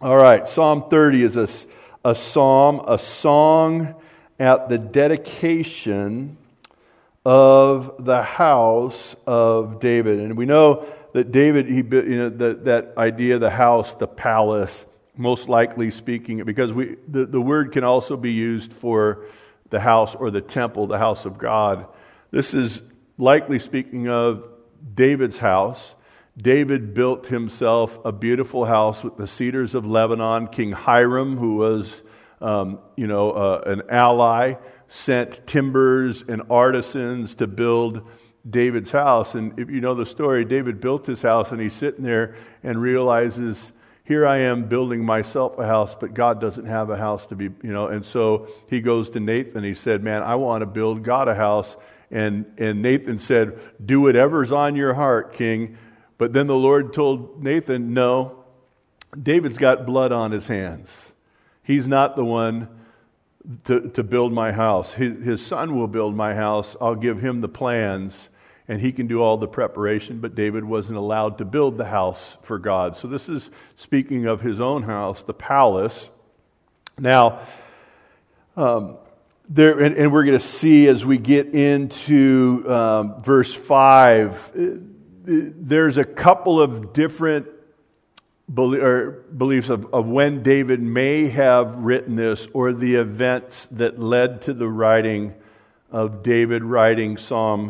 All right, Psalm 30 is a psalm, a song at the dedication of the house of David. And we know that David, that idea, the house, the palace, most likely speaking, because the word can also be used for the house or the temple, the house of God. This is likely speaking of David's house. David built himself a beautiful house with the cedars of Lebanon. King Hiram, who was, an ally, sent timbers and artisans to build David's house. And if you know the story, David built his house, and he's sitting there and realizes, here I am building myself a house, but God doesn't have a house to be, And so he goes to Nathan. He said, man, I want to build God a house. And Nathan said, do whatever's on your heart, King. But then the Lord told Nathan, no, David's got blood on his hands. He's not the one to build my house. His son will build my house. I'll give him the plans, and he can do all the preparation. But David wasn't allowed to build the house for God. So this is speaking of his own house, the palace. Now, and we're going to see as we get into verse 5, there's a couple of different beliefs of when David may have written this, or the events that led to the writing of David writing Psalm,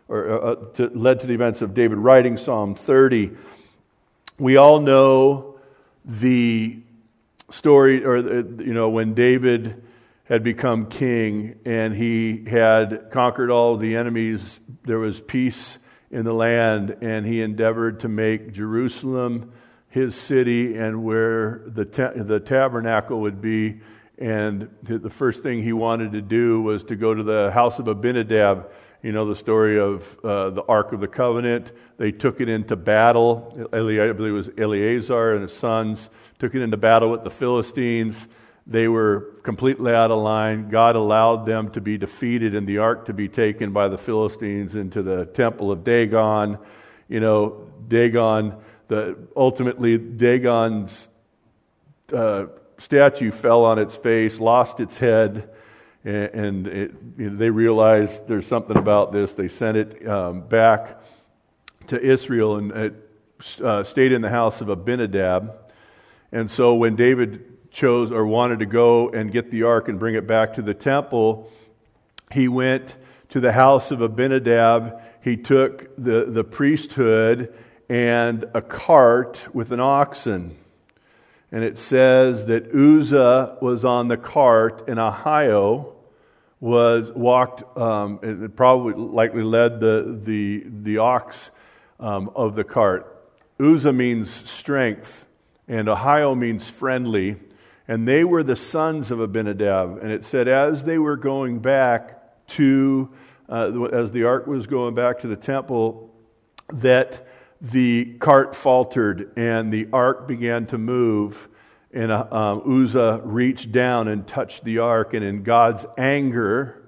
led to the events of David writing Psalm 30. We all know the story, when David had become king and he had conquered all of the enemies, there was peace in the land, and he endeavored to make Jerusalem his city and where the tabernacle would be. And the first thing he wanted to do was to go to the house of Abinadab. You know the story of the Ark of the Covenant. They took it into battle. I believe it was Eleazar and his sons took it into battle with the Philistines. They were completely out of line. God allowed them to be defeated and the ark to be taken by the Philistines into the temple of Dagon. Ultimately Dagon's statue fell on its face, lost its head, and they realized there's something about this. They sent it back to Israel, and it stayed in the house of Abinadab. And so when David chose or wanted to go and get the ark and bring it back to the temple, he went to the house of Abinadab. He took the priesthood and a cart with an oxen. And it says that Uzzah was on the cart and Ahio it probably likely led the ox of the cart. Uzzah means strength and Ahio means friendly. And they were the sons of Abinadab. And it said as they were going back as the ark was going back to the temple, that the cart faltered and the ark began to move. And Uzzah reached down and touched the ark. And in God's anger,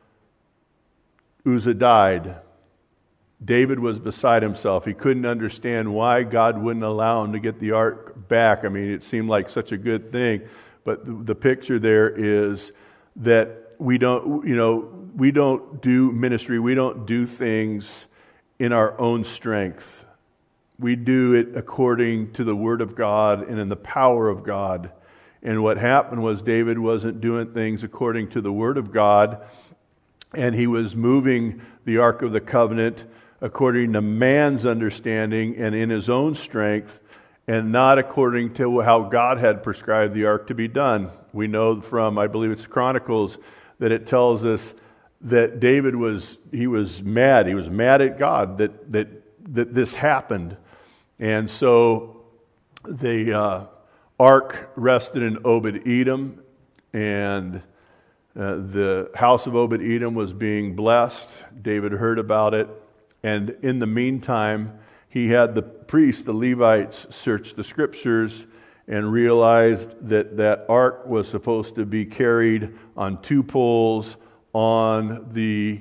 Uzzah died. David was beside himself. He couldn't understand why God wouldn't allow him to get the ark back. I mean, it seemed like such a good thing. But the picture there is that we don't do ministry. We don't do things in our own strength. We do it according to the Word of God and in the power of God. And what happened was David wasn't doing things according to the Word of God, and he was moving the Ark of the Covenant according to man's understanding and in his own strength, and not according to how God had prescribed the ark to be done. We know from, I believe it's Chronicles, that it tells us that David was mad. He was mad at God that this happened. And so the ark rested in Obed-Edom, and the house of Obed-Edom was being blessed. David heard about it. And in the meantime, he had the priests, the Levites, search the scriptures and realized that ark was supposed to be carried on two poles on the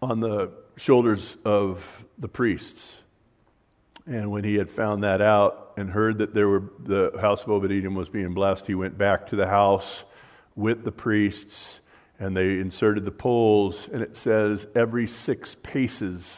shoulders of the priests. And when he had found that out, and heard that the house of Obed-Edom was being blessed, he went back to the house with the priests, and they inserted the poles, and it says every 6 paces.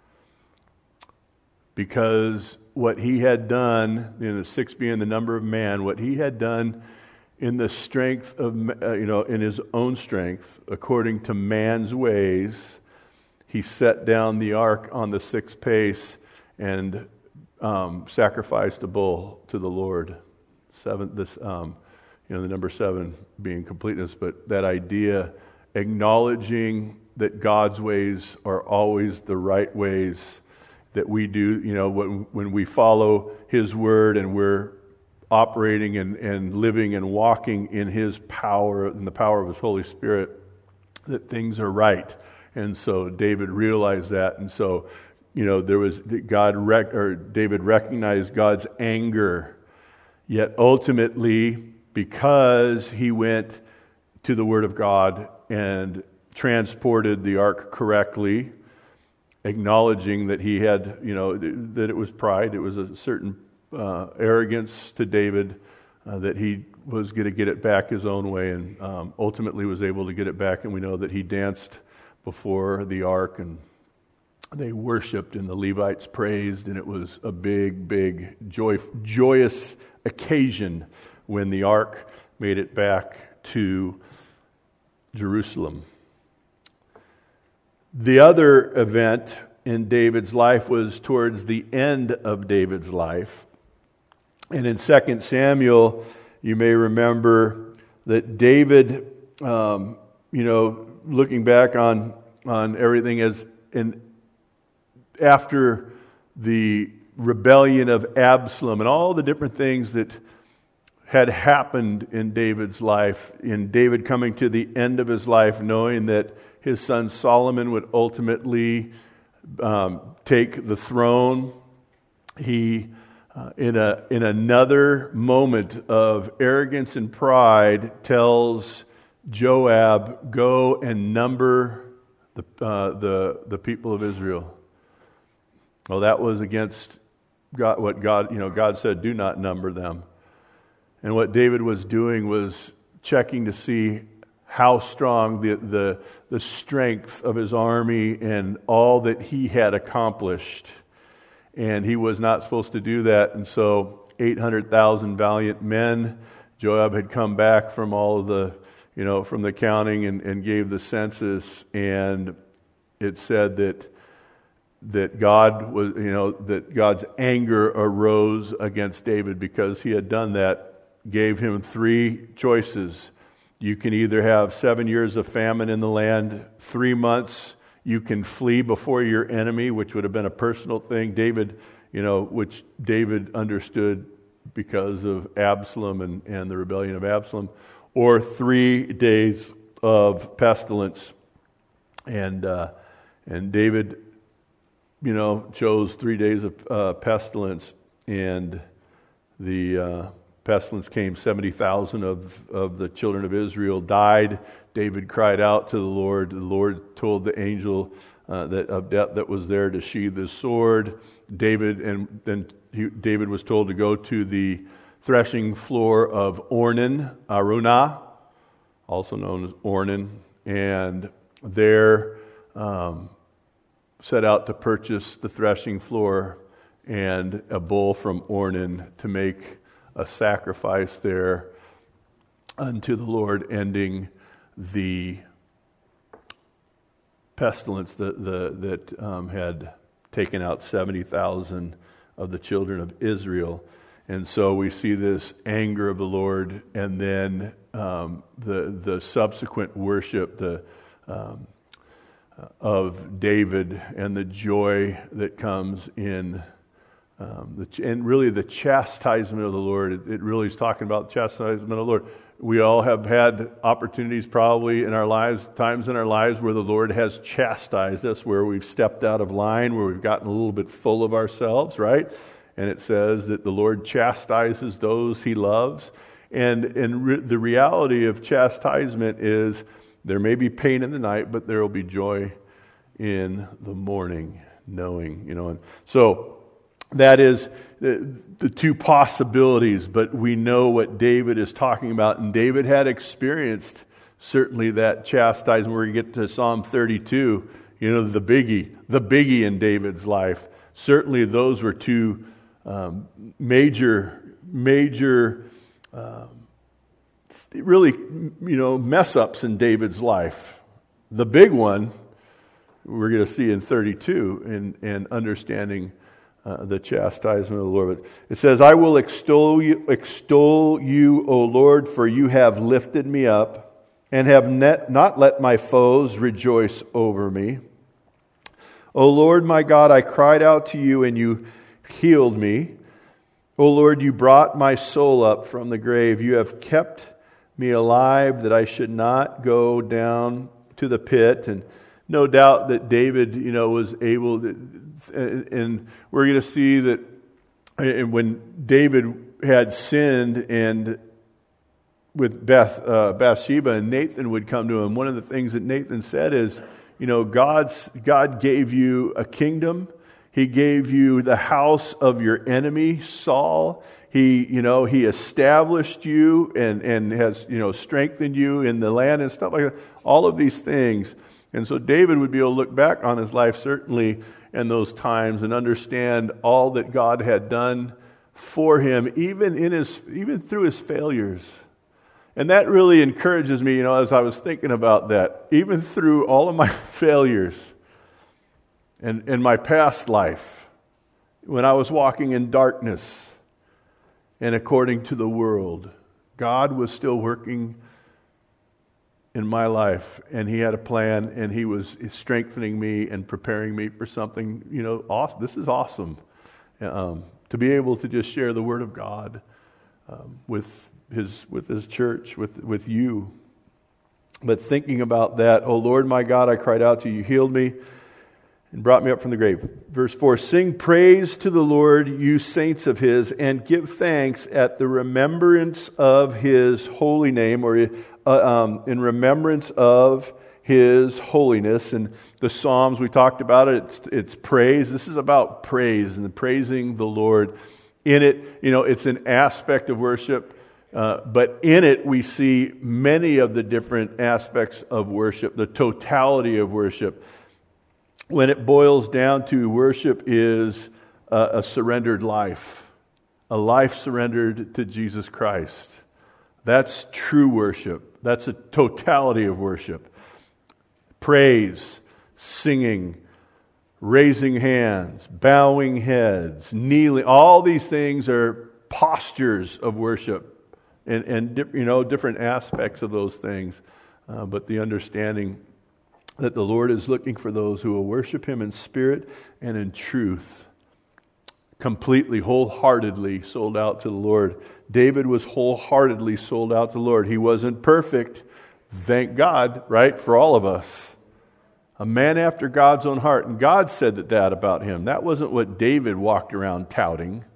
Because what he had done, 6 being the number of man, what he had done in the strength of, in his own strength, according to man's ways, he set down the ark on the 6th pace and sacrificed a bull to the Lord. The number 7 being completeness, but that idea, acknowledging that God's ways are always the right ways that we do, when we follow His Word and we're operating and living and walking in His power, in the power of His Holy Spirit, that things are right. And so David realized that, and so David recognized God's anger, yet ultimately, because he went to the Word of God and transported the ark correctly, acknowledging that he had, that it was pride, it was a certain arrogance to David, that he was going to get it back his own way, and ultimately was able to get it back. And we know that he danced before the ark, and they worshipped, and the Levites praised, and it was a big, big, joyous occasion when the ark made it back to Jerusalem. The other event in David's life was towards the end of David's life. And in 2 Samuel, you may remember that David, looking back on everything after the rebellion of Absalom and all the different things that had happened in David's life, in David coming to the end of his life, knowing that his son Solomon would ultimately take the throne. He, in another moment of arrogance and pride, tells Joab, "Go and number the people of Israel." Well, that was against God. What God said, "Do not number them." And what David was doing was checking to see how strong the strength of his army and all that he had accomplished. And he was not supposed to do that. And so 800,000 valiant men. Joab had come back from all of the, from the counting and gave the census. And it said that God was, that God's anger arose against David because he had done that. Gave him 3 choices. You can either have 7 years of famine in the land, 3 months. You can flee before your enemy, which would have been a personal thing. David, which David understood because of Absalom and the rebellion of Absalom, or 3 days of pestilence. And David, chose 3 days of pestilence, and the pestilence came. 70,000 of the children of Israel died. David cried out to the Lord. The Lord told the angel of death that was there to sheathe his sword. David was told to go to the threshing floor of Araunah, also known as Ornan, and there set out to purchase the threshing floor and a bull from Ornan to make a sacrifice there unto the Lord, ending the pestilence that had taken out 70,000 of the children of Israel. And so we see this anger of the Lord, and then the subsequent worship of David, and the joy that comes in and really the chastisement of the Lord. It really is talking about the chastisement of the Lord. We all have had opportunities probably in our lives, times in our lives where the Lord has chastised us, where we've stepped out of line, where we've gotten a little bit full of ourselves, right? And it says that the Lord chastises those He loves. And the reality of chastisement is there may be pain in the night, but there will be joy in the morning, knowing, And so that is the two possibilities, but we know what David is talking about. And David had experienced certainly that chastisement. We're going to get to Psalm 32, the biggie in David's life. Certainly those were two major really, mess ups in David's life. The big one we're going to see in 32 and understanding the chastisement of the Lord. But it says, I will extol you, O Lord, for you have lifted me up and have not let my foes rejoice over me. O Lord my God, I cried out to you and you healed me. O Lord, you brought my soul up from the grave. You have kept me alive that I should not go down to the pit. And no doubt that David, was able to, and we're going to see that when David had sinned and with Bathsheba and Nathan would come to him, one of the things that Nathan said is, God gave you a kingdom. He gave you the house of your enemy, Saul. He established you and has, strengthened you in the land and stuff like that. All of these things. And so David would be able to look back on his life certainly in those times and understand all that God had done for him, even through his failures. And that really encourages me, as I was thinking about that, even through all of my failures and in my past life, when I was walking in darkness and according to the world, God was still working in my life, and He had a plan, and He was strengthening me and preparing me for something, awesome. This is awesome. To be able to just share the Word of God with His church, with you. But thinking about that, O Lord my God, I cried out to you, healed me, and brought me up from the grave. Verse 4, sing praise to the Lord, you saints of His, and give thanks at the remembrance of His holy name, or in remembrance of His holiness. And the Psalms, we talked about it, it's praise. This is about praise and praising the Lord. In it, it's an aspect of worship, but in it we see many of the different aspects of worship, the totality of worship. When it boils down to worship is a surrendered life, a life surrendered to Jesus Christ. That's true worship. That's a totality of worship. Praise, singing, raising hands, bowing heads, kneeling. All these things are postures of worship and different aspects of those things. But the understanding that the Lord is looking for those who will worship Him in spirit and in truth, completely, wholeheartedly sold out to the Lord. David was wholeheartedly sold out to the Lord. He wasn't perfect, thank God, right, for all of us. A man after God's own heart. And God said that about him. That wasn't what David walked around touting.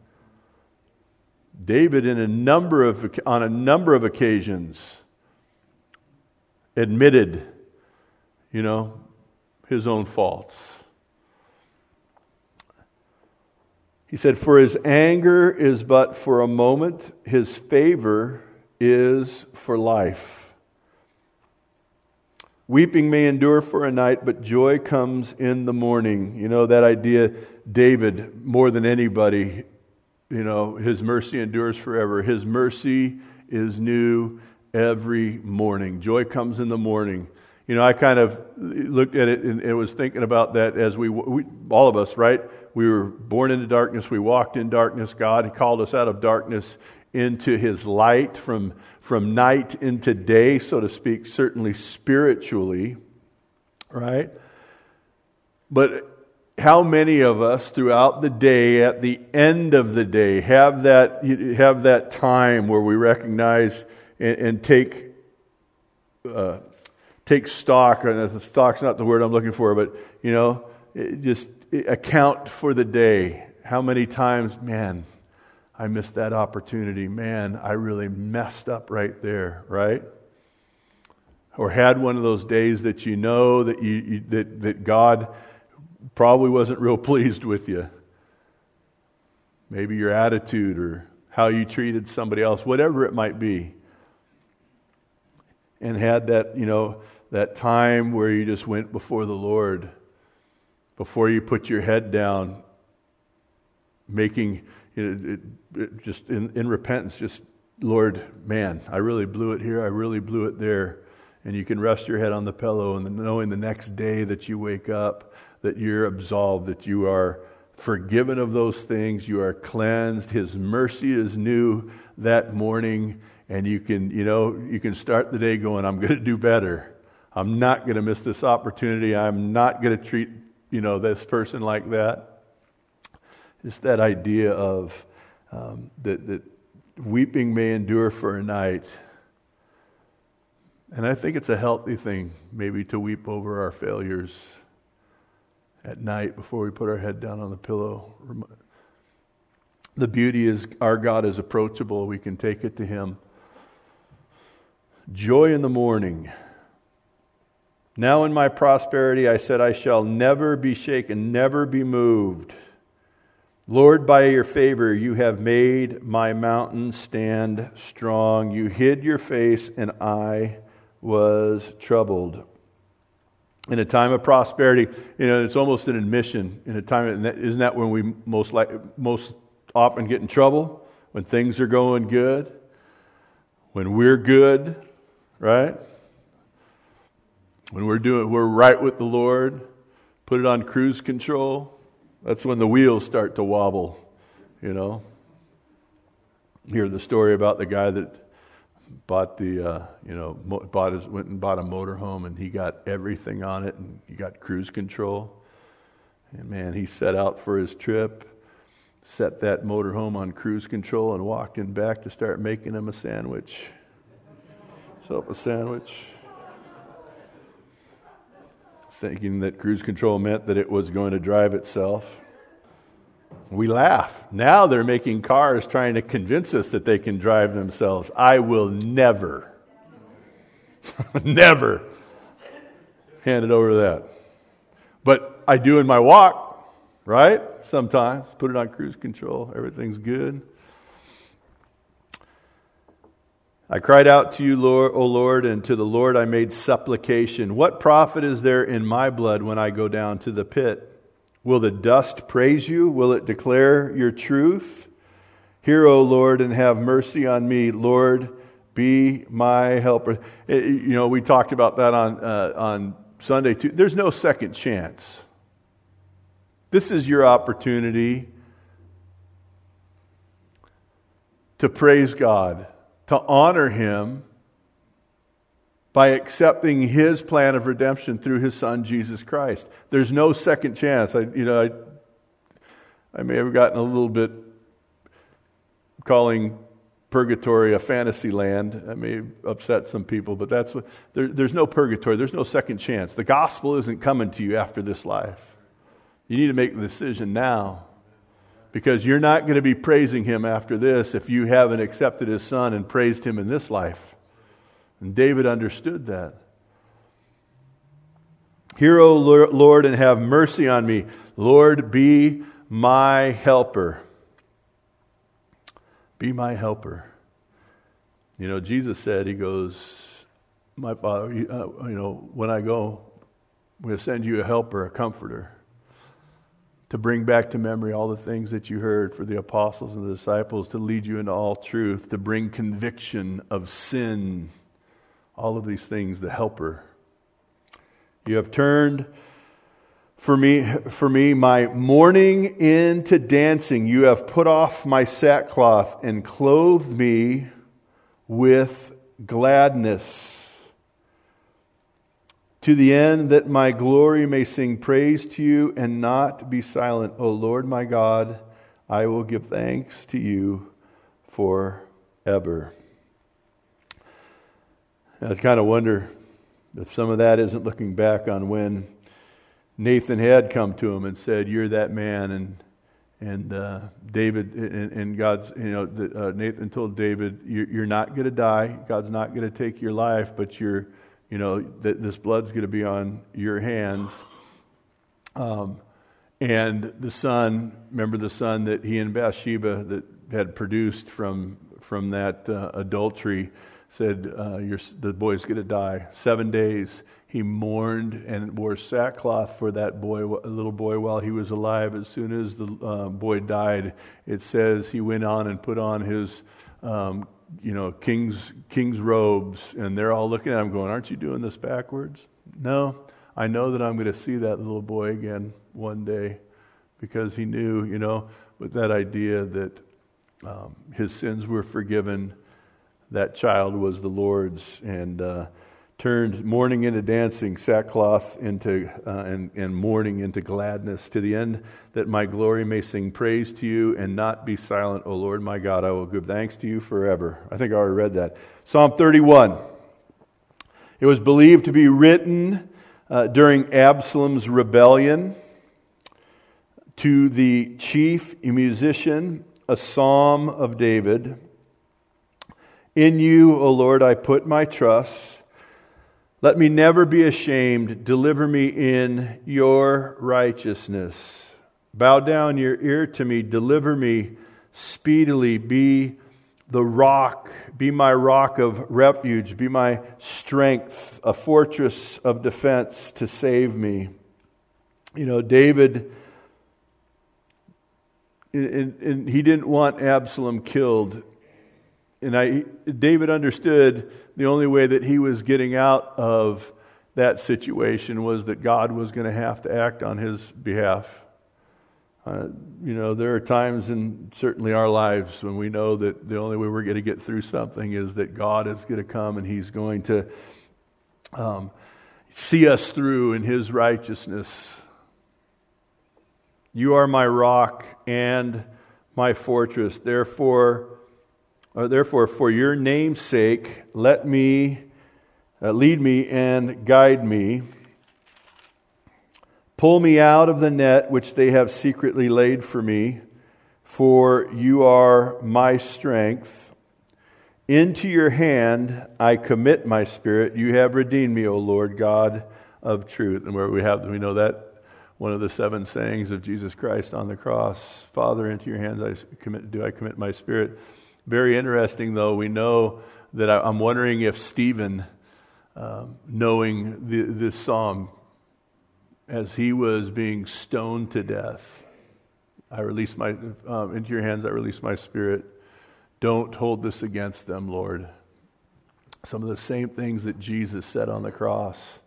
David, on a number of occasions, admitted his own faults. He said, for his anger is but for a moment, his favor is for life. Weeping may endure for a night, but joy comes in the morning. That idea, David, more than anybody, his mercy endures forever. His mercy is new every morning. Joy comes in the morning. I kind of looked at it and was thinking about that as we all of us, right? We were born into darkness. We walked in darkness. God called us out of darkness into His light, from night into day, so to speak, certainly spiritually, right? But how many of us throughout the day, at the end of the day, have that time where we recognize and take stock, and stock's not the word I'm looking for, but, just account for the day. How many times, man, I missed that opportunity. Man, I really messed up right there, right? Or had one of those days that that God probably wasn't real pleased with you. maybe your attitude or how you treated somebody else, whatever it might be. And had that, that time where you just went before the Lord, before you put your head down, making, just in repentance, just, Lord, man, I really blew it here, I really blew it there. And you can rest your head on the pillow and knowing the next day that you wake up, that you're absolved, that you are forgiven of those things, you are cleansed, His mercy is new that morning, and you can start the day going, I'm going to do better. I'm not going to miss this opportunity. I'm not going to treat, this person like that. It's that idea of that weeping may endure for a night. And I think it's a healthy thing maybe to weep over our failures at night before we put our head down on the pillow. The beauty is our God is approachable. We can take it to Him. Joy in the morning. Now in my prosperity I said, I shall never be shaken, never be moved. Lord, by your favor you have made my mountain stand strong. You hid your face and I was troubled. In a time of prosperity, it's almost an admission. In a time, isn't that when we most often get in trouble? When things are going good, when we're good, right? When we're right with the Lord, put it on cruise control. That's when the wheels start to wobble. Hear the story about the guy that bought went and bought a motorhome, and he got everything on it, and he got cruise control. And man, he set out for his trip, set that motorhome on cruise control, and walked in back to start making him a sandwich. A sandwich. Thinking that cruise control meant that it was going to drive itself. We laugh. Now they're making cars trying to convince us that they can drive themselves. I will never, never hand it over to that. But I do in my walk, right? Sometimes. Put it on cruise control. Everything's good. I cried out to you, Lord, O Lord, and to the Lord I made supplication. What profit is there in my blood when I go down to the pit? Will the dust praise you? Will it declare your truth? Hear, O Lord, and have mercy on me. Lord, be my helper. We talked about that on Sunday too. There's no second chance. This is your opportunity to praise God, to honor Him by accepting His plan of redemption through His Son, Jesus Christ. There's no second chance. I may have gotten a little bit calling purgatory a fantasy land. I may upset some people, but that's what there's no purgatory. There's no second chance. The gospel isn't coming to you after this life. You need to make the decision now, because you're not going to be praising Him after this if you haven't accepted His Son and praised Him in this life. And David understood that. Hear, O Lord, and have mercy on me. Lord, be my helper. Be my helper. Jesus said, He goes, my Father, when I go, I'm going to send you a helper, a comforter, to bring back to memory all the things that you heard for the apostles and the disciples, to lead you into all truth, to bring conviction of sin. All of these things, the helper. You have turned for me my mourning into dancing. You have put off my sackcloth and clothed me with gladness, to the end that my glory may sing praise to you and not be silent. O Lord my God, I will give thanks to you forever. I kind of wonder if some of that isn't looking back on when Nathan had come to him and said, "You're that man," and David and God's, Nathan told David, "You're not going to die. God's not going to take your life, but this blood's going to be on your hands." And the son, remember the son that he and Bathsheba that had produced from that adultery, said, the boy's going to die. 7 days he mourned and wore sackcloth for that little boy while he was alive. As soon as the boy died, it says he went on and put on his king's robes, and they're all looking at him going, "Aren't you doing this backwards?" No, I know that I'm going to see that little boy again one day, because he knew, with that idea that his sins were forgiven. That child was the Lord's, and turned mourning into dancing, sackcloth into and mourning into gladness, to the end that my glory may sing praise to you and not be silent. O Lord my God, I will give thanks to you forever. I think I already read that. Psalm 31. It was believed to be written during Absalom's rebellion to the chief musician, a psalm of David. In you, O Lord, I put my trust. Let me never be ashamed. Deliver me in your righteousness. Bow down your ear to me. Deliver me speedily. Be the rock. Be my rock of refuge. Be my strength, a fortress of defense to save me. David, and he didn't want Absalom killed. And David understood the only way that he was getting out of that situation was that God was going to have to act on his behalf. There are times in certainly our lives when we know that the only way we're going to get through something is that God is going to come and He's going to see us through in His righteousness. You are my rock and my fortress. Therefore, for your name's sake, lead me and guide me. Pull me out of the net which they have secretly laid for me, for you are my strength. Into your hand I commit my spirit. You have redeemed me, O Lord God of truth. And where we know that one of the 7 sayings of Jesus Christ on the cross, Father, into your hands I commit my spirit. Very interesting, though, we know that I'm wondering if Stephen, knowing this psalm, as he was being stoned to death, I release into your hands I release my spirit. Don't hold this against them, Lord. Some of the same things that Jesus said on the cross.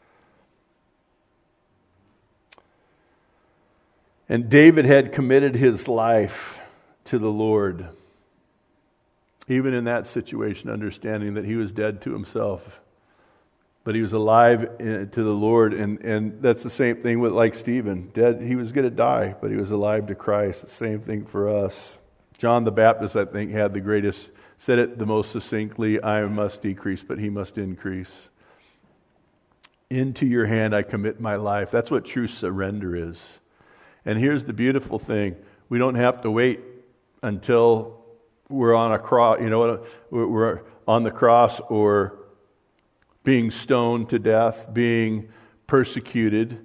And David had committed his life to the Lord. Even in that situation, understanding that he was dead to himself, but he was alive to the Lord. And that's the same thing with like Stephen. Dead, he was going to die, but he was alive to Christ. The same thing for us. John the Baptist, I think, said it the most succinctly, I must decrease, but he must increase. Into your hand I commit my life. That's what true surrender is. And here's the beautiful thing. We don't have to wait until we're on a cross, we're on the cross or being stoned to death, being persecuted.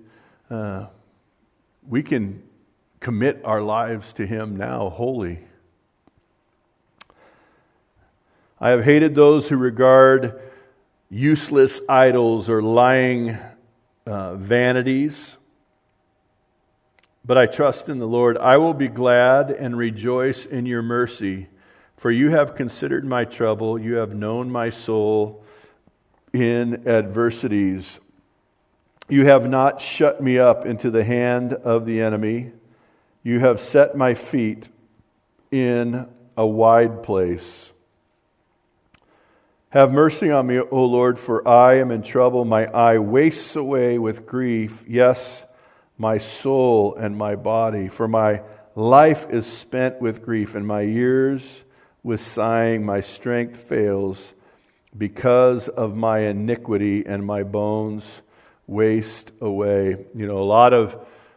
We can commit our lives to Him now wholly. I have hated those who regard useless idols or lying vanities, but I trust in the Lord. I will be glad and rejoice in your mercy. For you have considered my trouble, you have known my soul in adversities. You have not shut me up into the hand of the enemy. You have set my feet in a wide place. Have mercy on me, O Lord, for I am in trouble. My eye wastes away with grief. Yes, my soul and my body. For my life is spent with grief, and my years with sighing. My strength fails because of my iniquity, and my bones waste away. A lot of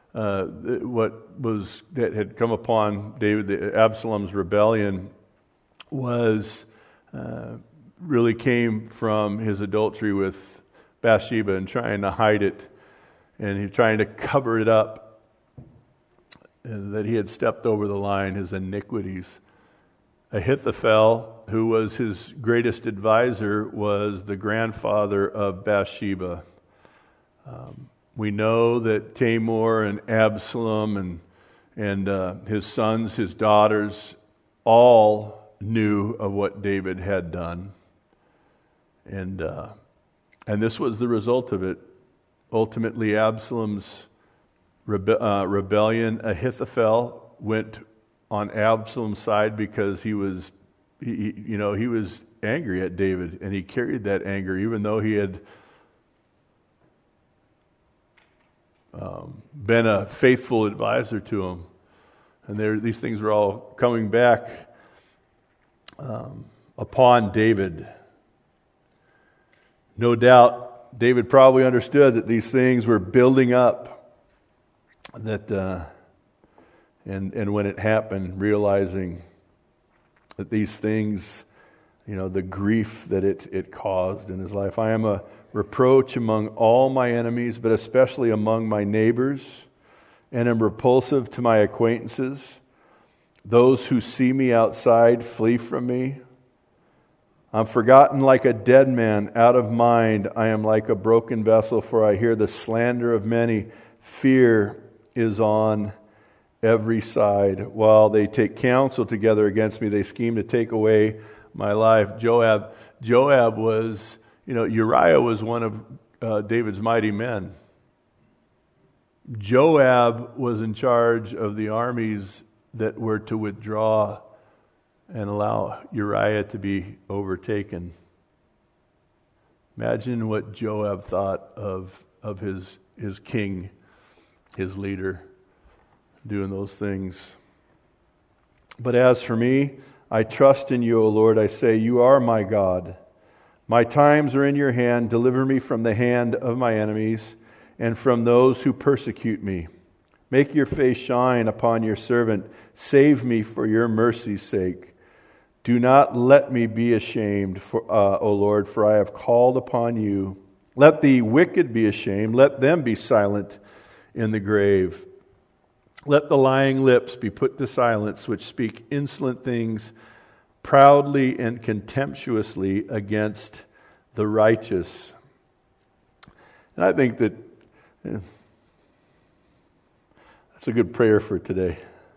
that had come upon David, Absalom's rebellion, was really came from his adultery with Bathsheba and trying to hide it, and he trying to cover it up. that he had stepped over the line, his iniquities. Ahithophel, who was his greatest advisor, was the grandfather of Bathsheba. We know that Tamar and Absalom and his sons, his daughters, all knew of what David had done. And this was the result of it. Ultimately, Absalom's rebellion, Ahithophel went on Absalom's side because he was angry at David, and he carried that anger, even though he had been a faithful advisor to him. And these things were all coming back upon David. No doubt, David probably understood that these things were building up. And when it happened, realizing that these things, the grief that it caused in his life. I am a reproach among all my enemies, but especially among my neighbors, and am repulsive to my acquaintances. Those who see me outside flee from me. I'm forgotten like a dead man, out of mind. I am like a broken vessel, for I hear the slander of many. Fear is on every side. While they take counsel together against me, they scheme to take away my life. Joab was, Uriah was one of David's mighty men. Joab was in charge of the armies that were to withdraw and allow Uriah to be overtaken. Imagine what Joab thought of his king, his leader, doing those things. But as for me, I trust in you, O Lord. I say, you are my God. My times are in your hand. Deliver me from the hand of my enemies and from those who persecute me. Make your face shine upon your servant. Save me for your mercy's sake. Do not let me be ashamed, O Lord, for I have called upon you. Let the wicked be ashamed. Let them be silent in the grave. Let the lying lips be put to silence, which speak insolent things proudly and contemptuously against the righteous. And I think that that's a good prayer for today.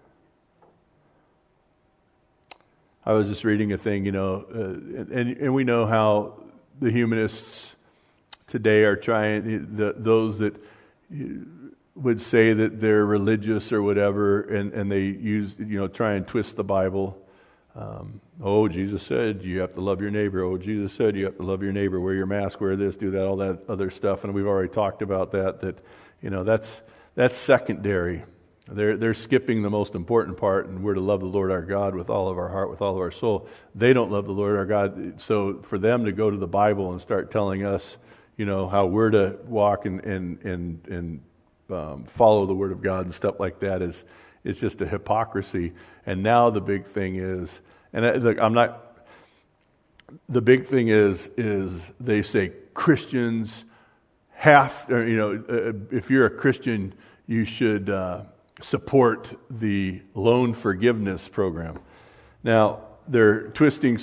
I was just reading a thing, and we know how the humanists today are trying, those that would say that they're religious or whatever, and they use, try and twist the Bible. Jesus said you have to love your neighbor. Jesus said you have to love your neighbor. Wear your mask, wear this, do that, all that other stuff. And we've already talked about that that's secondary. They're skipping the most important part, and we're to love the Lord our God with all of our heart, with all of our soul. They don't love the Lord our God. So for them to go to the Bible and start telling us, how we're to walk and follow the Word of God and stuff like that it's just a hypocrisy. And now the big thing is, the big thing is they say Christians have, if you're a Christian, you should support the loan forgiveness program. Now, they're twisting,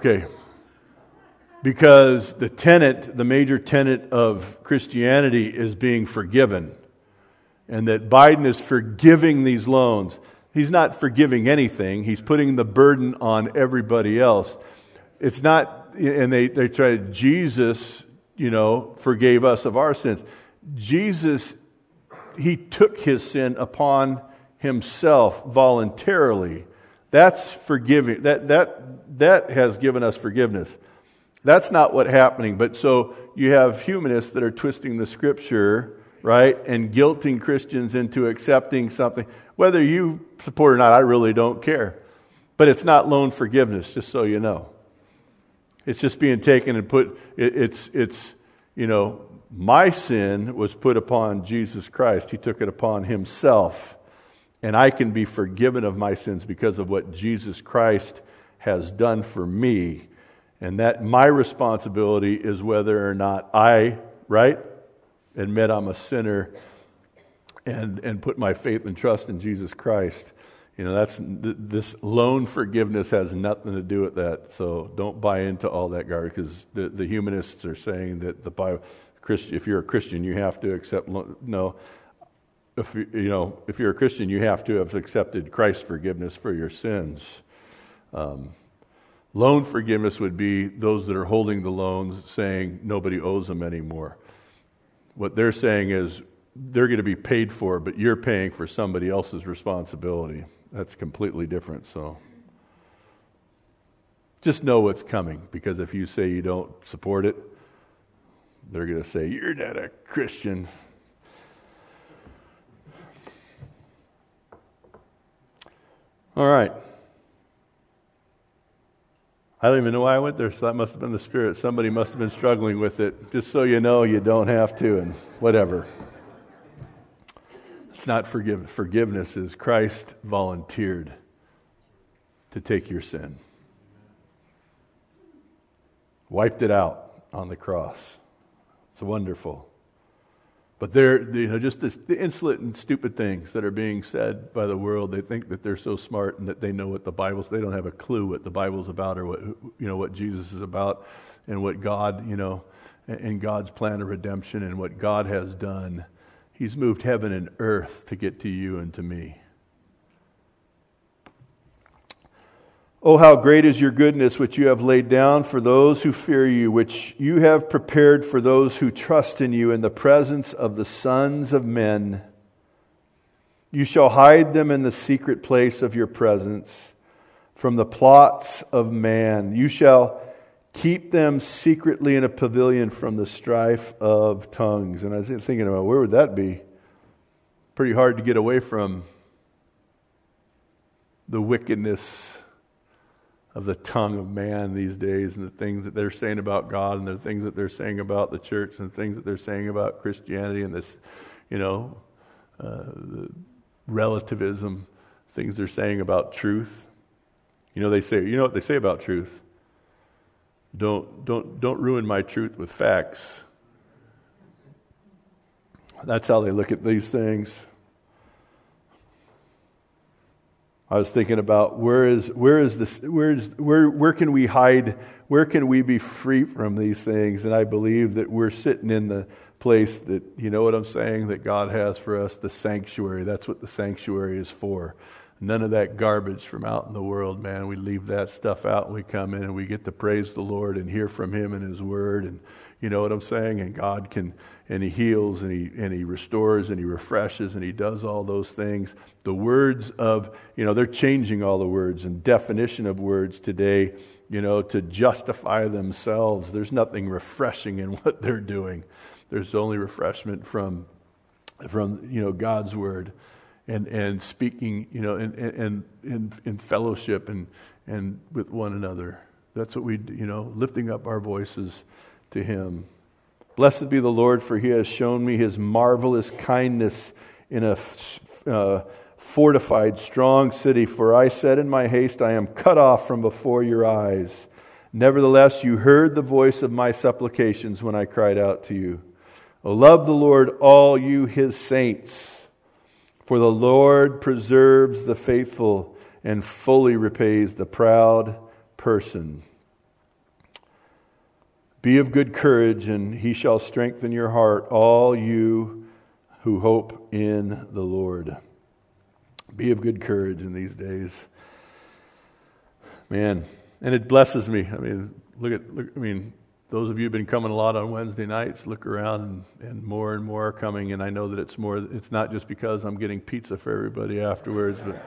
because the major tenet of Christianity is being forgiven. And that Biden is forgiving these loans. He's not forgiving anything. He's putting the burden on everybody else. It's not, and they try, Jesus, forgave us of our sins. Jesus, he took his sin upon himself voluntarily. That's forgiving. That has given us forgiveness. That's not what's happening. But so you have humanists that are twisting the Scripture, right, and guilting Christians into accepting something. Whether you support it or not, I really don't care. But it's not loan forgiveness, just so you know. It's just being taken and put, my sin was put upon Jesus Christ. He took it upon himself. And I can be forgiven of my sins because of what Jesus Christ has done for me. And that my responsibility is whether or not I, admit I'm a sinner and put my faith and trust in Jesus Christ. This loan forgiveness has nothing to do with that. So don't buy into all that garbage, because the humanists are saying that the Bible, if you're a Christian, you have to accept. No, if you're a Christian, you have to have accepted Christ's forgiveness for your sins. Loan forgiveness would be those that are holding the loans saying nobody owes them anymore. What they're saying is they're going to be paid for, but you're paying for somebody else's responsibility. That's completely different. So just know what's coming, because if you say you don't support it, they're going to say you're not a Christian. All right. I don't even know why I went there, so that must have been the Spirit. Somebody must have been struggling with it. Just so you know, you don't have to, and whatever. It's not forgiveness. Forgiveness is Christ volunteered to take your sin. Wiped it out on the cross. It's wonderful. But just the insolent and stupid things that are being said by the world. They think that they're so smart and that they know what the Bible's. They don't have a clue what the Bible's about, or what Jesus is about, and what God, and God's plan of redemption and what God has done. He's moved heaven and earth to get to you and to me. Oh, how great is your goodness, which you have laid down for those who fear you, which you have prepared for those who trust in you in the presence of the sons of men. You shall hide them in the secret place of your presence from the plots of man. You shall keep them secretly in a pavilion from the strife of tongues. And I was thinking about, where would that be? Pretty hard to get away from the wickedness of the tongue of man these days, and the things that they're saying about God, and the things that they're saying about the church, and the things that they're saying about Christianity, and this, the relativism, things they're saying about truth. They say, what they say about truth? Don't ruin my truth with facts. That's how they look at these things. I was thinking about where can we hide? Where can we be free from these things? And I believe that we're sitting in the place that, you know what I'm saying, that God has for us, the sanctuary. That's what the sanctuary is for. None of that garbage from out in the world, man. We leave that stuff out and we come in and we get to praise the Lord and hear from Him and His Word. And you know what I'm saying? And God can, and He heals and He restores and He refreshes and He does all those things. The words of, they're changing all the words and definition of words today, to justify themselves. There's nothing refreshing in what they're doing. There's only refreshment from God's Word. And speaking, in fellowship and with one another. That's what we do, lifting up our voices to Him. Blessed be the Lord, for He has shown me His marvelous kindness in a fortified, strong city. For I said in my haste, I am cut off from before your eyes. Nevertheless, you heard the voice of my supplications when I cried out to you. O love the Lord, all you His saints. For the Lord preserves the faithful and fully repays the proud person. Be of good courage, and He shall strengthen your heart, all you who hope in the Lord. Be of good courage in these days. Man, and it blesses me. Those of you who've been coming a lot on Wednesday nights, look around and more are coming. And I know that it's not just because I'm getting pizza for everybody afterwards, but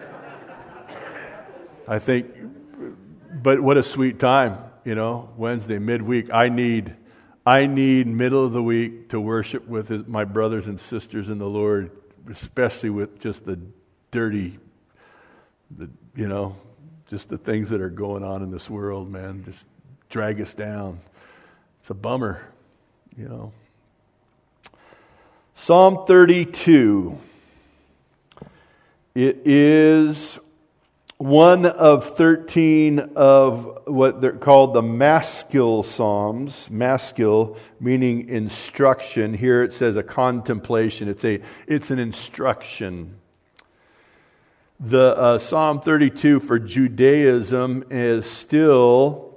I think, but what a sweet time, Wednesday, midweek. I need middle of the week to worship with my brothers and sisters in the Lord, especially with just the dirty, just the things that are going on in this world, man, just drag us down. It's a bummer, Psalm 32. It is one of 13 of what they're called the Maskil Psalms. Maskil meaning instruction. Here it says a contemplation. It's an instruction. The Psalm 32 for Judaism is still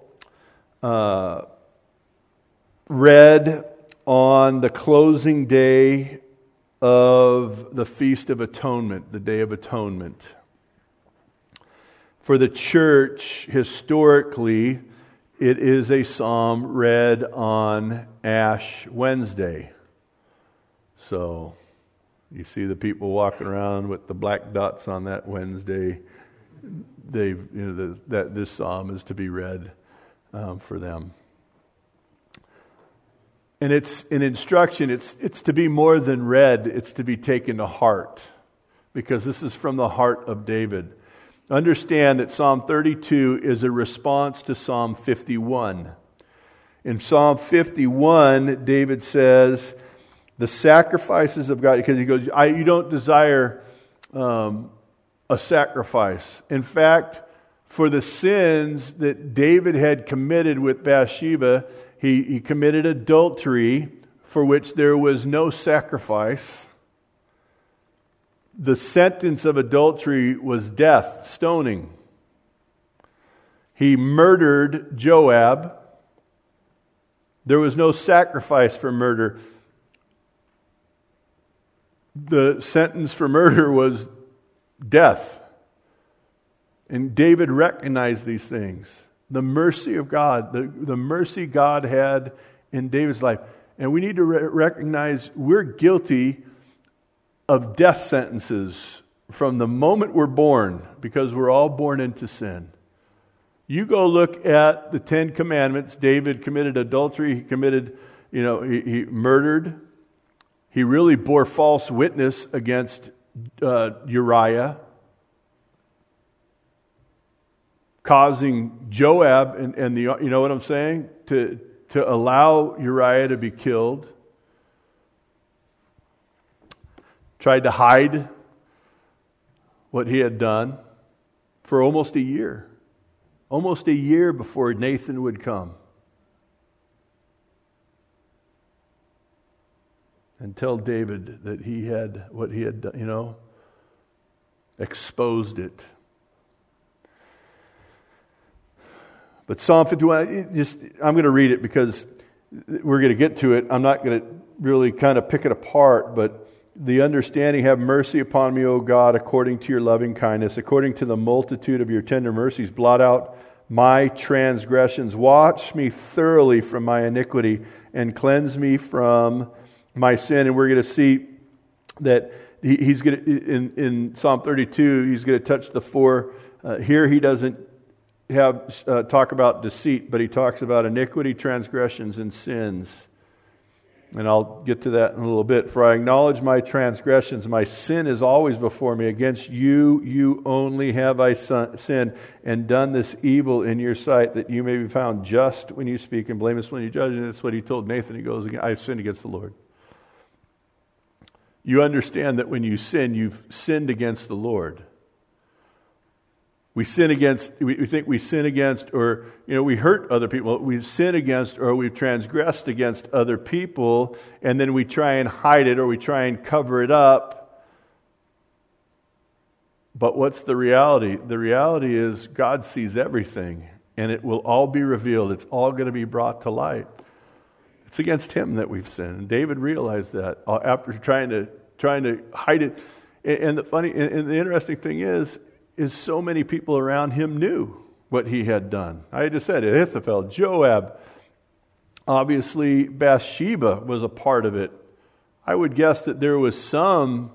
read on the closing day of the Feast of Atonement, the Day of Atonement. For the church, historically, it is a psalm read on Ash Wednesday. So, you see the people walking around with the black dots on that Wednesday. That this psalm is to be read for them. And it's an instruction. It's to be more than read. It's to be taken to heart, because this is from the heart of David. Understand that Psalm 32 is a response to Psalm 51. In Psalm 51, David says, the sacrifices of God, because he goes, you don't desire a sacrifice. In fact, for the sins that David had committed with Bathsheba, he committed adultery for which there was no sacrifice. The sentence of adultery was death, stoning. He murdered Joab. There was no sacrifice for murder. The sentence for murder was death. And David recognized these things. The mercy of God, the mercy God had in David's life. And we need to recognize we're guilty of death sentences from the moment we're born, because we're all born into sin. You go look at the Ten Commandments. David committed adultery. He committed, he murdered. He really bore false witness against Uriah, causing Joab and the, you know what I'm saying, to allow Uriah to be killed. Tried to hide what he had done for almost a year. Almost a year before Nathan would come. And tell David that he had what he had done, exposed it. But Psalm 51, I'm going to read it because we're going to get to it. I'm not going to really kind of pick it apart, but the understanding, have mercy upon me, O God, according to your loving kindness, according to the multitude of your tender mercies, blot out my transgressions. Wash me thoroughly from my iniquity and cleanse me from my sin. And we're going to see that he's going to, in Psalm 32, he's going to touch the four. Here he doesn't have talk about deceit, but he talks about iniquity, transgressions, and sins. And I'll get to that in a little bit. For I acknowledge my transgressions. My sin is always before me. Against you only have I sinned and done this evil in your sight, that you may be found just when you speak and blameless when you judge. And that's what he told Nathan. He goes, I've sinned against the Lord. You understand that when you sin, you've sinned against the Lord. We sin against, we think we sin against, or, we hurt other people. We've sinned against, or we've transgressed against other people, and then we try and hide it, or we try and cover it up. But what's the reality? The reality is God sees everything, and it will all be revealed. It's all going to be brought to light. It's against Him that we've sinned. And David realized that after trying to hide it. And the interesting thing is so many people around him knew what he had done. I just said Ahithophel, Joab, obviously Bathsheba was a part of it. I would guess that there was some,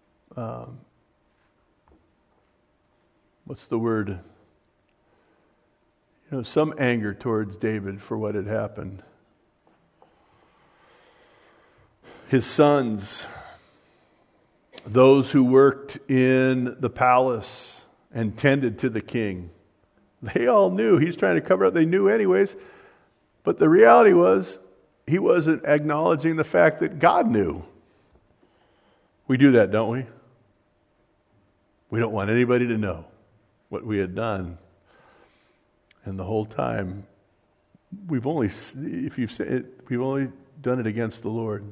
some anger towards David for what had happened. His sons, those who worked in the palace and tended to the king, they all knew. He's trying to cover up. They knew anyways. But the reality was, he wasn't acknowledging the fact that God knew. We do that, don't we? We don't want anybody to know. what we had done. And the whole time, we've only done it against the Lord.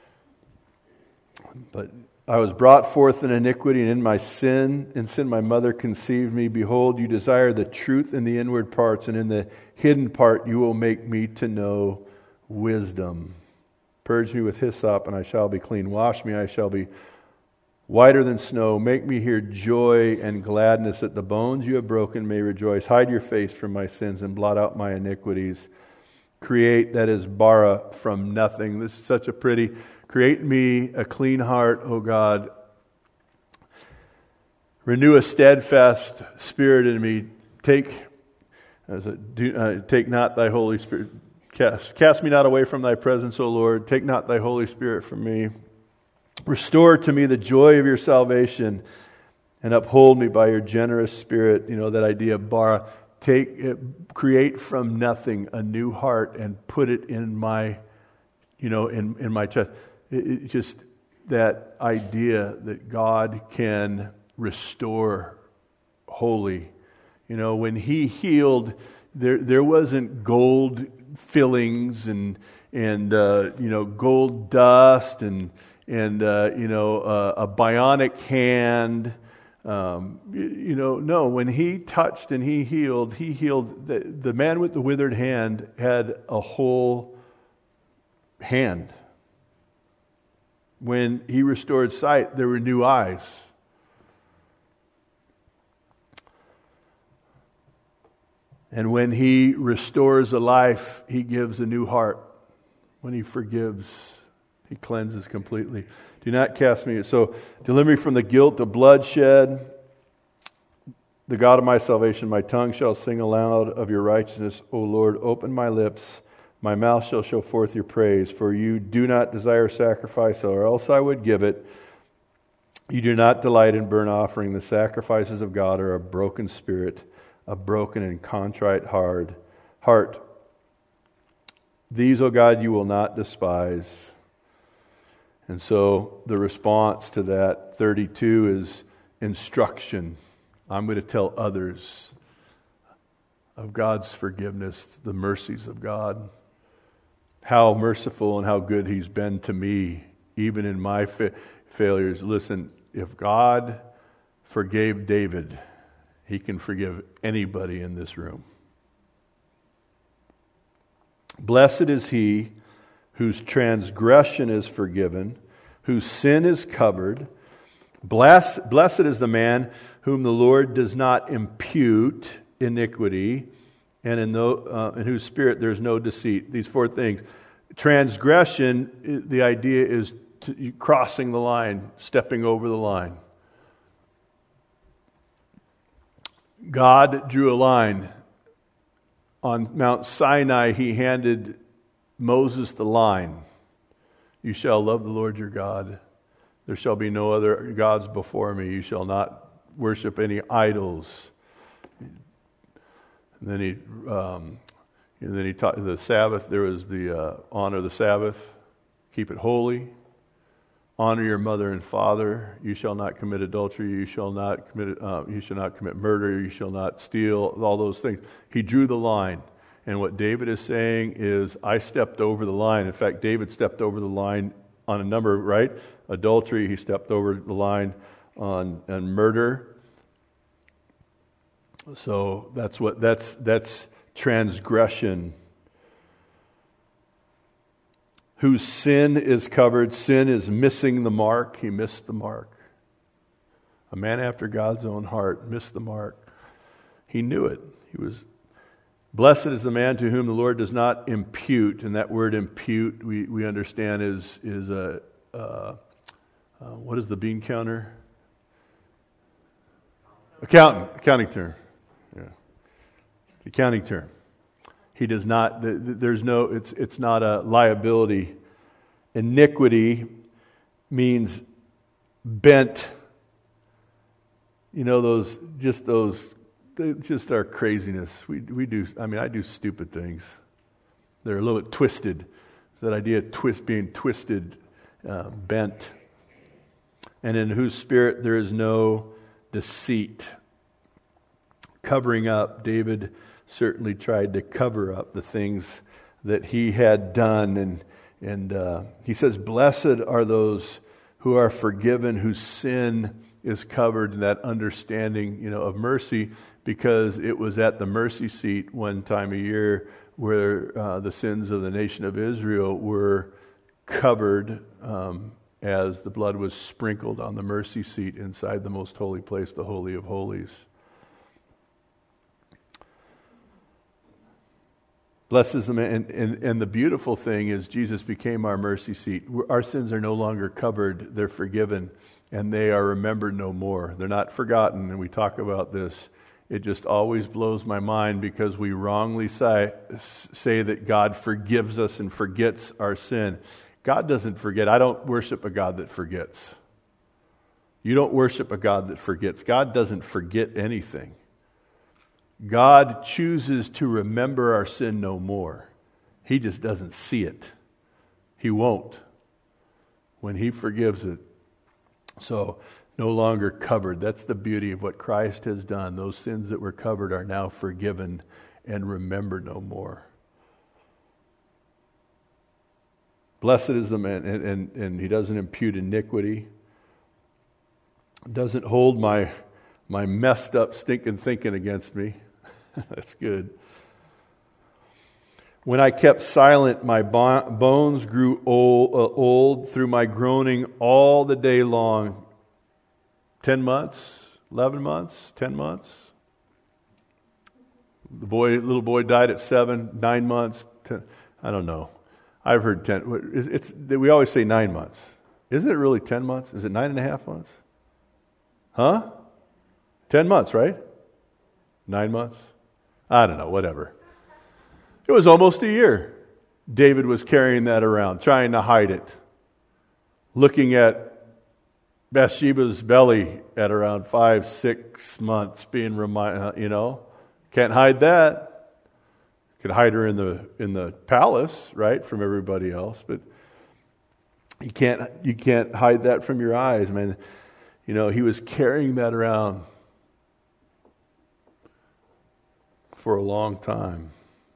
But I was brought forth in iniquity, and in sin my mother conceived me. Behold, you desire the truth in the inward parts, and in the hidden part you will make me to know wisdom. Purge me with hyssop, and I shall be clean. Wash me, I shall be whiter than snow. Make me hear joy and gladness, that the bones you have broken may rejoice. Hide your face from my sins and blot out my iniquities. Create, that is bara, from nothing. This is such a pretty... Create me a clean heart, O God. Renew a steadfast spirit in me. Take not thy Holy Spirit. Cast me not away from thy presence, O Lord. Take not thy Holy Spirit from me. Restore to me the joy of your salvation, and uphold me by your generous spirit. That idea of bara. Create from nothing a new heart and put it in my, in my chest. It just that idea that God can restore wholly. When He healed, there wasn't gold fillings and gold dust and a bionic hand. No. When He touched and He healed. The man with the withered hand had a whole hand. When He restored sight, there were new eyes. And when He restores a life, He gives a new heart. When He forgives, He cleanses completely. Do not cast me. So, deliver me from the guilt of bloodshed. The God of my salvation, my tongue shall sing aloud of your righteousness. O Lord, open my lips. My mouth shall show forth your praise. For you do not desire sacrifice, or else I would give it. You do not delight in burnt offering. The sacrifices of God are a broken spirit, a broken and contrite heart. These, O God, you will not despise. And so the response to that 32 is instruction. I'm going to tell others of God's forgiveness, the mercies of God. How merciful and how good He's been to me, even in my failures. Listen, if God forgave David, He can forgive anybody in this room. Blessed is he whose transgression is forgiven, whose sin is covered. Blessed is the man whom the Lord does not impute iniquity, and in whose spirit there is no deceit. These four things. Transgression, the idea is crossing the line, stepping over the line. God drew a line. On Mount Sinai, He handed Moses the line. You shall love the Lord your God. There shall be no other gods before me. You shall not worship any idols. And then he taught the Sabbath. There was the honor the Sabbath, keep it holy. Honor your mother and father. You shall not commit adultery. You shall not commit murder. You shall not steal. All those things. He drew the line. And what David is saying is, I stepped over the line. In fact, David stepped over the line on a number, right? Adultery. He stepped over the line on murder. So that's transgression. Whose sin is covered. Sin is missing the mark. He missed the mark. A man after God's own heart missed the mark. He knew it. He was blessed is the man to whom the Lord does not impute. And that word impute, we understand is what is the bean counter? Accounting term. Yeah. Accounting term. He does not, it's not a liability. Iniquity means bent. They just our craziness. We do, I do stupid things. They're a little bit twisted. That idea of being twisted, bent. And in whose spirit there is no deceit. covering up. David certainly tried to cover up the things that he had done. And he says, blessed are those who are forgiven, whose sin is covered, in that understanding, of mercy, because it was at the mercy seat one time a year where the sins of the nation of Israel were covered as the blood was sprinkled on the mercy seat inside the most holy place, the Holy of Holies. Blessed is the man, and the beautiful thing is Jesus became our mercy seat. Our sins are no longer covered, they're forgiven, and they are remembered no more. They're not forgotten, and we talk about this. It just always blows my mind because we wrongly say that God forgives us and forgets our sin. God doesn't forget. I don't worship a God that forgets. You don't worship a God that forgets. God doesn't forget anything. God chooses to remember our sin no more. He just doesn't see it. He won't when He forgives it. So, no longer covered. That's the beauty of what Christ has done. Those sins that were covered are now forgiven and remembered no more. Blessed is the man, and he doesn't impute iniquity. Doesn't hold my messed up, stinking thinking against me. That's good. When I kept silent, my bones grew old through my groaning all the day long. 10 months, 11 months, 10 months. Little boy died at 7, 9 months. 10, I don't know. I've heard 10. We always say 9 months. Isn't it really 10 months? Is it 9.5 months? Huh? 10 months, right? 9 months? I don't know, whatever. It was almost a year. David was carrying that around, trying to hide it. Looking at Bathsheba's belly at around 5-6 months, being reminded, can't hide that. Could hide her in the palace, right, from everybody else, but you can't hide that from your eyes, man. He was carrying that around for a long time.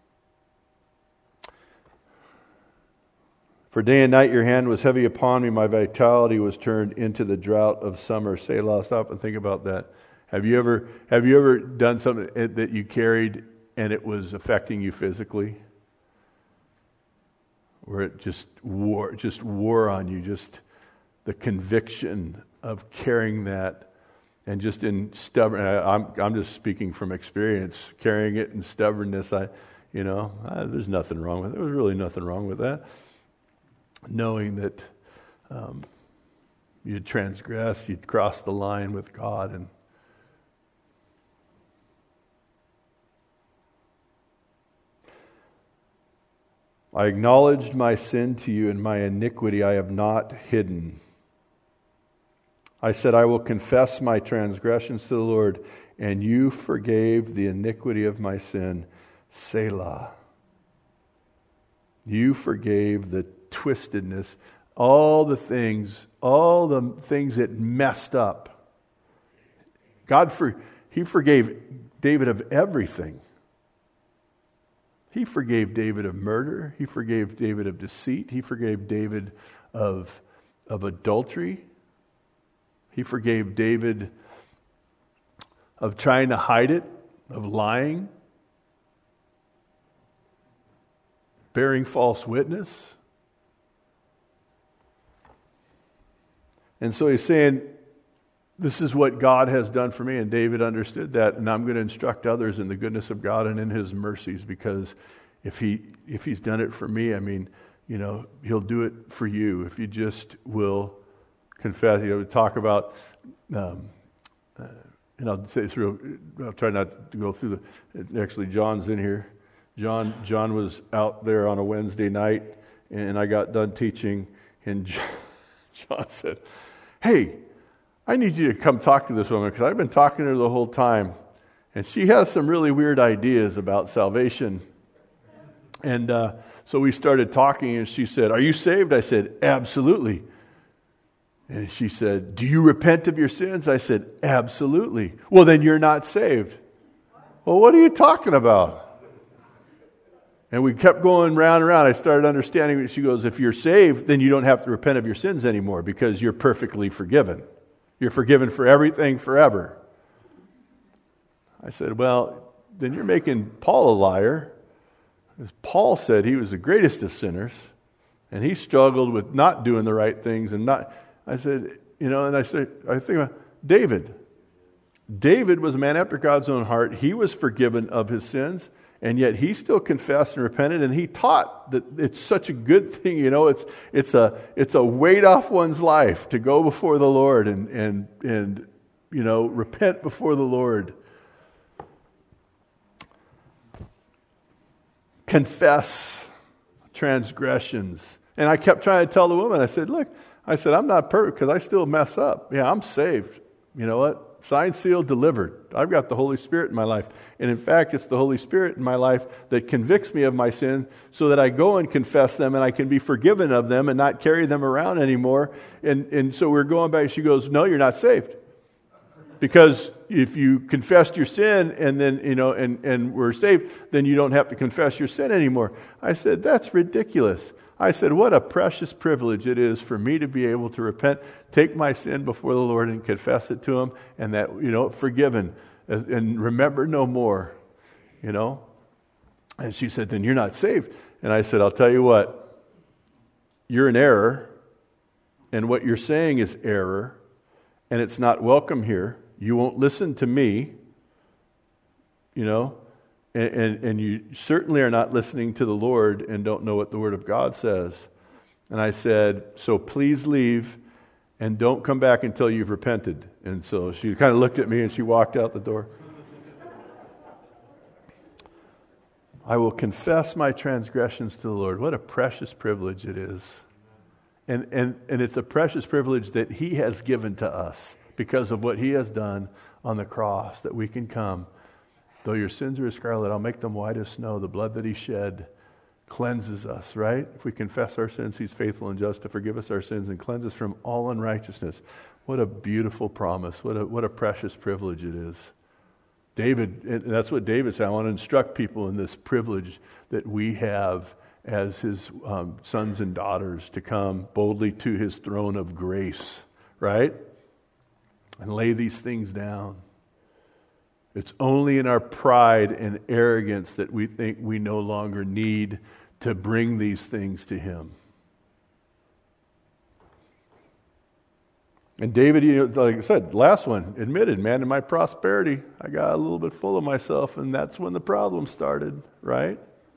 For day and night your hand was heavy upon me, my vitality was turned into the drought of summer. Selah, stop and think about that. Have you ever done something that you carried and it was affecting you physically? Where it just wore on you, just the conviction of carrying that, and just in stubborn. I'm just speaking from experience, carrying it in stubbornness. There's nothing wrong with it. There was really nothing wrong with that. Knowing that you'd transgress, you'd cross the line with God, and I acknowledged my sin to you, and my iniquity I have not hidden. I said, I will confess my transgressions to the Lord, and you forgave the iniquity of my sin. Selah. You forgave the twistedness, all the things that messed up. He forgave David of everything. He forgave David of murder. He forgave David of deceit. He forgave David of adultery. He forgave David of trying to hide it, of lying, bearing false witness. And so he's saying, this is what God has done for me, and David understood that, and I'm going to instruct others in the goodness of God and in His mercies, because if He's done it for me, He'll do it for you if you just will confess. Talk about, and I'll say through. I'll try not to go through actually, John's in here. John was out there on a Wednesday night, and I got done teaching, and John said, "Hey, I need you to come talk to this woman, because I've been talking to her the whole time, and she has some really weird ideas about salvation." And so we started talking, and she said, "Are you saved?" I said, "Absolutely." And she said, "Do you repent of your sins?" I said, "Absolutely." "Well, then you're not saved." Well, what are you talking about? And we kept going round and round. I started understanding. She goes, if you're saved, then you don't have to repent of your sins anymore because you're perfectly forgiven. You're forgiven for everything forever. I said, well, then you're making Paul a liar. Paul said he was the greatest of sinners, and he struggled with not doing the right things and not. I said, I think about David. David was a man after God's own heart. He was forgiven of his sins. And yet he still confessed and repented, and he taught that it's such a good thing. It's a weight off one's life to go before the Lord and repent before the Lord. Confess transgressions. And I kept trying to tell the woman, I said, I'm not perfect because I still mess up. Yeah, I'm saved. You know what? Signed, sealed, delivered. I've got the Holy Spirit in my life. And in fact, it's the Holy Spirit in my life that convicts me of my sin so that I go and confess them and I can be forgiven of them and not carry them around anymore. And so we're going back. She goes, no, you're not saved. Because if you confessed your sin and then, and were saved, then you don't have to confess your sin anymore. I said, that's ridiculous. I said, what a precious privilege it is for me to be able to repent, take my sin before the Lord and confess it to Him, and that, forgiven, and remember no more, And she said, then you're not saved. And I said, I'll tell you what, you're in error, and what you're saying is error, and it's not welcome here. You won't listen to me, And you certainly are not listening to the Lord and don't know what the Word of God says. And I said, so please leave and don't come back until you've repented. And so she kind of looked at me and she walked out the door. I will confess my transgressions to the Lord. What a precious privilege it is. And it's a precious privilege that He has given to us because of what He has done on the cross, that we can come. Though your sins are as scarlet, I'll make them white as snow. The blood that He shed cleanses us, right? If we confess our sins, He's faithful and just to forgive us our sins and cleanse us from all unrighteousness. What a beautiful promise. What a precious privilege it is. David, and that's what David said. I want to instruct people in this privilege that we have as His sons and daughters to come boldly to His throne of grace, right? And lay these things down. It's only in our pride and arrogance that we think we no longer need to bring these things to Him. And David, like I said, last one, admitted, man, in my prosperity, I got a little bit full of myself, and that's when the problem started, right?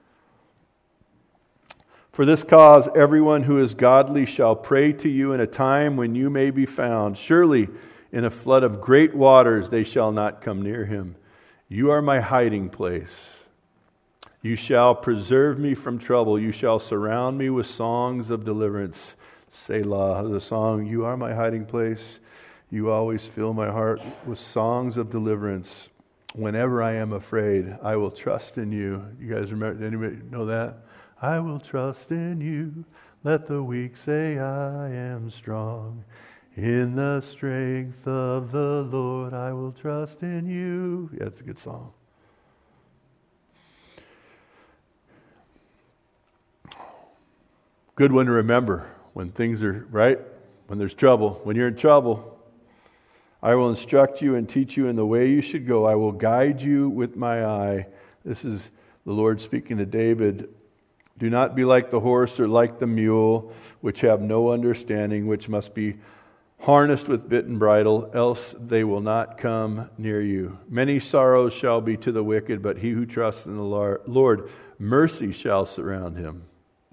For this cause, everyone who is godly shall pray to you in a time when you may be found. Surely, in a flood of great waters they shall not come near him. You are my hiding place. You shall preserve me from trouble. You shall surround me with songs of deliverance. Selah, the song, you are my hiding place. You always fill my heart with songs of deliverance. Whenever I am afraid, I will trust in you. You guys remember, anybody know that? I will trust in you. Let the weak say I am strong. In the strength of the Lord, I will trust in you. Yeah, it's a good song. Good one to remember when things are right, when there's trouble. When you're in trouble, I will instruct you and teach you in the way you should go. I will guide you with my eye. This is the Lord speaking to David. Do not be like the horse or like the mule, which have no understanding, which must be harnessed with bit and bridle, else they will not come near you. Many sorrows shall be to the wicked, but he who trusts in the Lord, mercy shall surround him.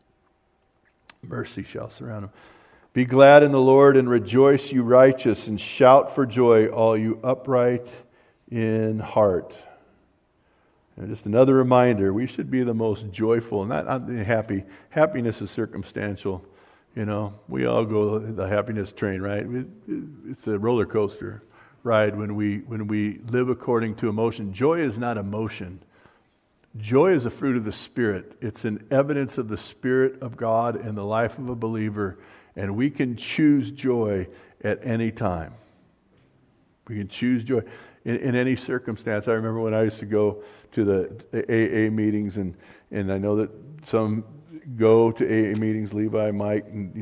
Mercy shall surround him. Be glad in the Lord and rejoice, you righteous, and shout for joy, all you upright in heart. And just another reminder, we should be the most joyful, not happy. Happiness is circumstantial. We all go the happiness train, right? It's a roller coaster ride when we live according to emotion. Joy is not emotion. Joy is a fruit of the Spirit. It's an evidence of the Spirit of God in the life of a believer, and we can choose joy at any time. We can choose joy. in any circumstance. I remember when I used to go to the AA meetings, and I know that some go to AA meetings, Levi, Mike, and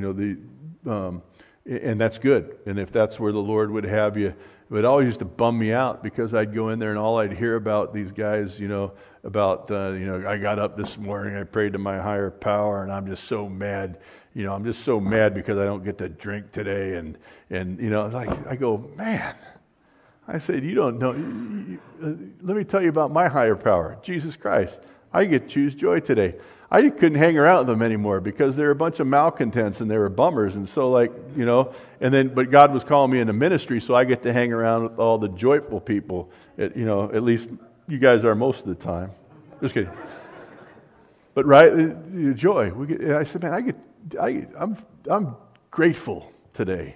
and that's good. And if that's where the Lord would have you, it would always used to bum me out because I'd go in there and all I'd hear about these guys, about I got up this morning, I prayed to my higher power, and I'm just so mad. I'm just so mad because I don't get to drink today, and I go, man. I said, you don't know. Let me tell you about my higher power, Jesus Christ. I get to choose joy today. I couldn't hang around with them anymore because they're a bunch of malcontents and they were bummers. And so but God was calling me into ministry, so I get to hang around with all the joyful people. At least you guys are most of the time. Just kidding. But right, joy. I said, man, I'm grateful today.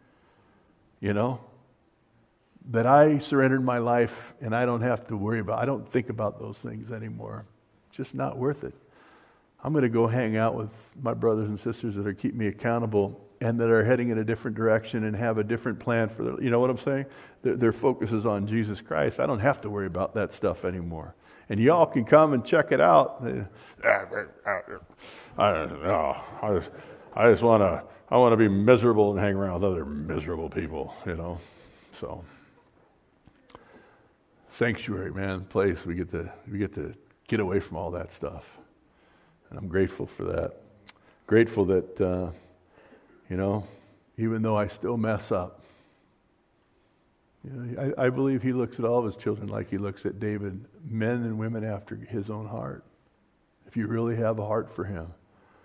That I surrendered my life and I don't have to I don't think about those things anymore. Just not worth it. I'm going to go hang out with my brothers and sisters that are keeping me accountable and that are heading in a different direction and have a different plan for their, you know what I'm saying? Their focus is on Jesus Christ. I don't have to worry about that stuff anymore. And y'all can come and check it out. I don't know. I want to be miserable and hang around with other miserable people, So sanctuary, man, place we get to get away from all that stuff. And I'm grateful for that. Grateful that, even though I still mess up, I believe he looks at all of his children like he looks at David, men and women after his own heart. If you really have a heart for him,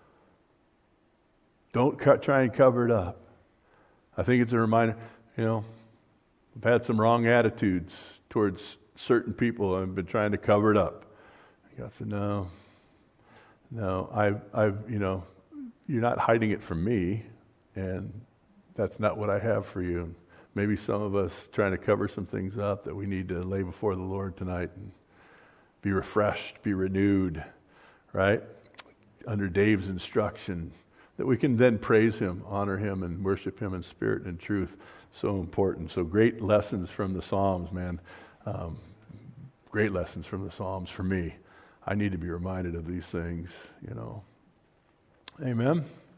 don't try and cover it up. I think it's a reminder, I've had some wrong attitudes towards certain people. I've been trying to cover it up. God said, no, you're not hiding it from me, and that's not what I have for you. Maybe some of us trying to cover some things up that we need to lay before the Lord tonight and be refreshed, be renewed, right? Under Dave's instruction, that we can then praise him, honor him, and worship him in spirit and truth. So important. So great lessons from the Psalms, man. Great lessons from the Psalms for me. I need to be reminded of these things, Amen.